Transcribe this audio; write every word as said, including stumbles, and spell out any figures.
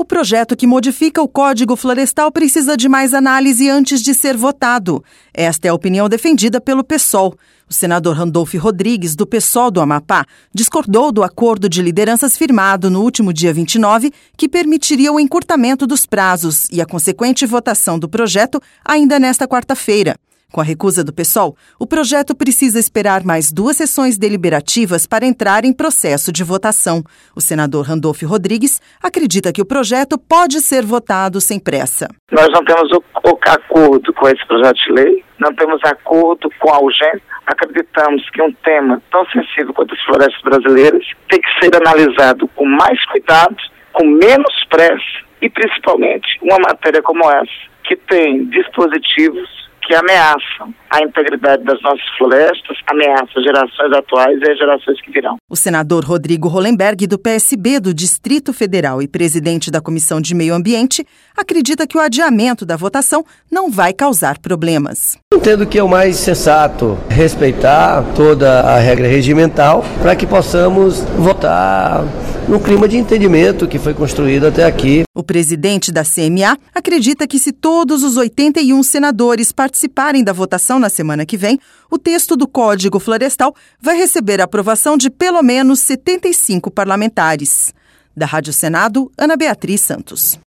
O projeto que modifica o Código Florestal precisa de mais análise antes de ser votado. Esta é a opinião defendida pelo PSOL. O senador Randolfo Rodrigues, do PSOL do Amapá, discordou do acordo de lideranças firmado no último dia vinte e nove, que permitiria o encurtamento dos prazos e a consequente votação do projeto ainda nesta quarta-feira. Com a recusa do PSOL, o projeto precisa esperar mais duas sessões deliberativas para entrar em processo de votação. O senador Randolfo Rodrigues acredita que o projeto pode ser votado sem pressa. Nós não temos o, o acordo com esse projeto de lei, não temos acordo com a urgência. Acreditamos que um tema tão sensível quanto as florestas brasileiras tem que ser analisado com mais cuidado, com menos pressa e, principalmente, uma matéria como essa, que tem dispositivos que ameaçam a integridade das nossas florestas, ameaçam gerações atuais e as gerações que virão. O senador Rodrigo Hollenberg, do P S B do Distrito Federal e presidente da Comissão de Meio Ambiente, acredita que o adiamento da votação não vai causar problemas. Entendo que é o mais sensato respeitar toda a regra regimental para que possamos votar no clima de entendimento que foi construído até aqui. O presidente da C M A acredita que se todos os oitenta e um senadores participarem da votação na semana que vem, o texto do Código Florestal vai receber a aprovação de pelo menos setenta e cinco parlamentares. Da Rádio Senado, Ana Beatriz Santos.